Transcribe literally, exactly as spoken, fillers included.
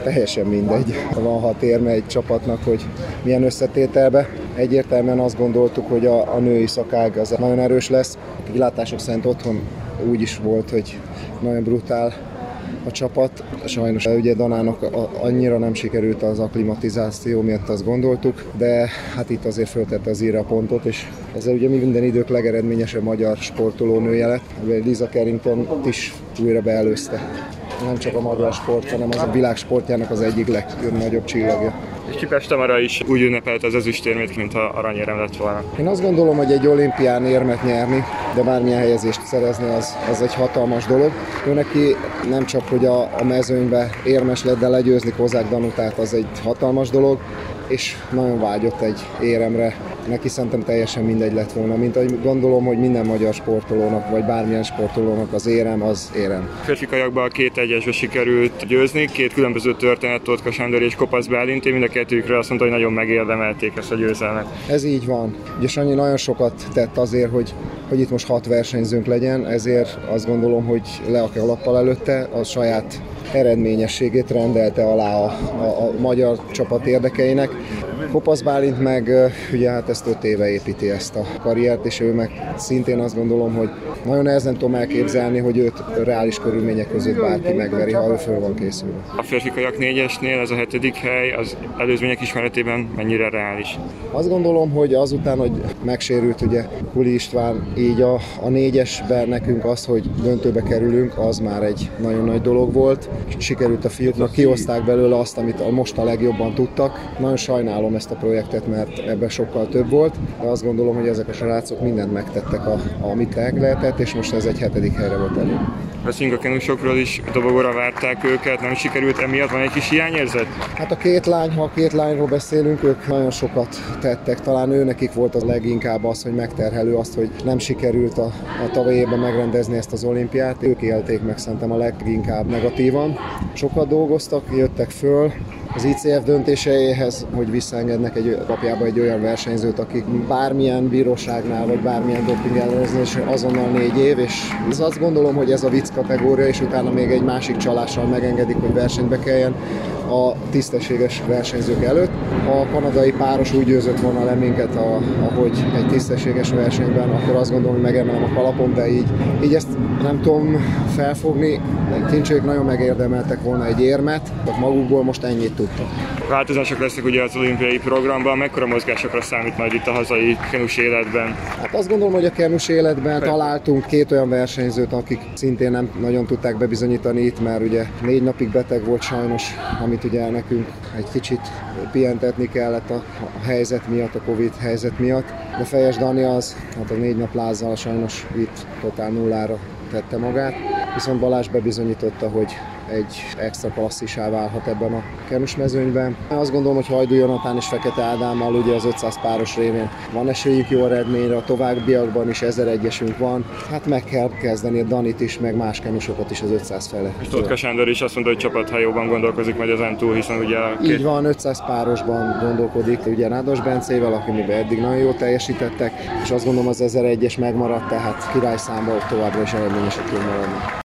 teljesen mindegy. Van hat érme egy csapatnak, hogy milyen összetételbe. Egyértelműen azt gondoltuk, hogy a, a női szakág az nagyon erős lesz. A kilátások szerint otthon úgy is volt, hogy nagyon brutál a csapat. Sajnos ugye Danának annyira nem sikerült az akklimatizáció, miatt azt gondoltuk, de hát itt azért föltette az íre a pontot, és ezzel ugye minden idők legeredményesebb magyar sportolónője lett. Lisa Carrington is újra beelőzte. Nem csak a magyar sport, hanem az a világ sportjának az egyik legnagyobb csillagja. És Csipes Tamara is úgy ünnepelt az ezüstérmét, mint ha aranyérem lett volna. Én azt gondolom, hogy egy olimpián érmet nyerni, de bármilyen helyezést szerezni, az, az egy hatalmas dolog. Ő neki nem csak, hogy a, a mezőnybe érmes lett, de legyőzni Kozák Danutát, az egy hatalmas dolog, és nagyon vágyott egy éremre. Neki szerintem teljesen mindegy lett volna, mint ahogy gondolom, hogy minden magyar sportolónak, vagy bármilyen sportolónak az érem, az érem. Férfi kajakban a két egyesbe sikerült győzni, két különböző történet, Totka Sándor és Kopasz Bálint, mind a kettőjükről azt mondta, hogy nagyon megérdemelték ezt a győzelmet. Ez így van. Ugye Sanyi nagyon sokat tett azért, hogy, hogy itt most hat versenyzőnk legyen, ezért azt gondolom, hogy le a kalappal előtte a saját eredményességét rendelte alá a, a, a magyar csapat érdekeinek. Kopasz Bálint meg ugye hát ezt öt éve építi ezt a karriert, és ő meg szintén azt gondolom, hogy nagyon nehezen tudom elképzelni, hogy őt reális körülmények között bárki megveri, ha ő föl van készülve. A férfi kajak négyesnél ez a hetedik hely az előzmények ismeretében mennyire reális? Azt gondolom, hogy azután, hogy megsérült ugye Kuli István, így a, a négyesben nekünk az, hogy döntőbe kerülünk, az már egy nagyon nagy dolog volt. Sikerült a fiúknak, kihozták belőle azt, amit most a legjobban tudtak. Nagyon sajnálom ezt a projektet, mert ebben sokkal több volt, de azt gondolom, hogy ezek a srácok mindent megtettek, a, amit lehetett, és most ez egy hetedik helyre volt elő. Beszéljünk a kenusokról is, dobogóra várták őket, nem sikerült, emiatt van egy kis hiányérzet? Hát a két lány, ha a két lányról beszélünk, ők nagyon sokat tettek, talán ő nekik volt az leginkább az, hogy megterhelő azt, hogy nem sikerült a, a tavalyi évben megrendezni ezt az olimpiát. Ők élték meg szerintem a leginkább negatívan. Sokat dolgoztak, jöttek föl, az i cé ef döntéseihez, hogy visszaengednek egy kapjába egy olyan versenyzőt, akik bármilyen bíróságnál, vagy bármilyen doping ellenőrzés azonnal négy év, és ez azt gondolom, hogy ez a vicc kategória, és utána még egy másik csalással megengedik, hogy versenybe kelljen a tisztességes versenyzők előtt. A kanadai páros úgy győzött volna le minket, a, ahogy egy tisztességes versenyben, akkor azt gondolom, hogy megemelem a kalapom, de így, így ezt nem tudom felfogni. Kincsők nagyon megérdemeltek volna egy érmet, magukból most ennyit tudtak. Változások lesznek ugye az olimpiai programban, mekkora mozgásokra számít majd itt a hazai kenus életben? Hát azt gondolom, hogy a kenus életben találtunk két olyan versenyzőt, akik szintén nem nagyon tudták bebizonyítani itt, mert ugye négy napig beteg volt sajnos, amit ugye nekünk egy kicsit pihentetni kellett a, a helyzet miatt, a Covid helyzet miatt. De Fejes Dani az, hát a négy nap lázzal sajnos itt totál nullára tette magát, viszont Balázs bebizonyította, hogy egy extra klasszissá válhat ebben a kenus mezőnyben. Azt gondolom, hogy Hajdú Jonatán és Fekete Ádámmal ugye az ötszáz páros révén van esélyük jó eredményre, a továbbiakban is ezeregyesünk van. Hát meg kell kezdeni a Danit is, meg más kenusokat is az ötszáz fele. És Totka Sándor is azt mondta, hogy csapathajóban gondolkozik majd ezen túl, hiszen ugye a két... Így van, ötszáz párosban gondolkodik, ugye Nádas Bencével, akiben eddig nagyon jól teljesítettek, és azt gondolom az ezeregyes megmaradt, tehát királyszámban továbbra is eredményesek tudnak maradni.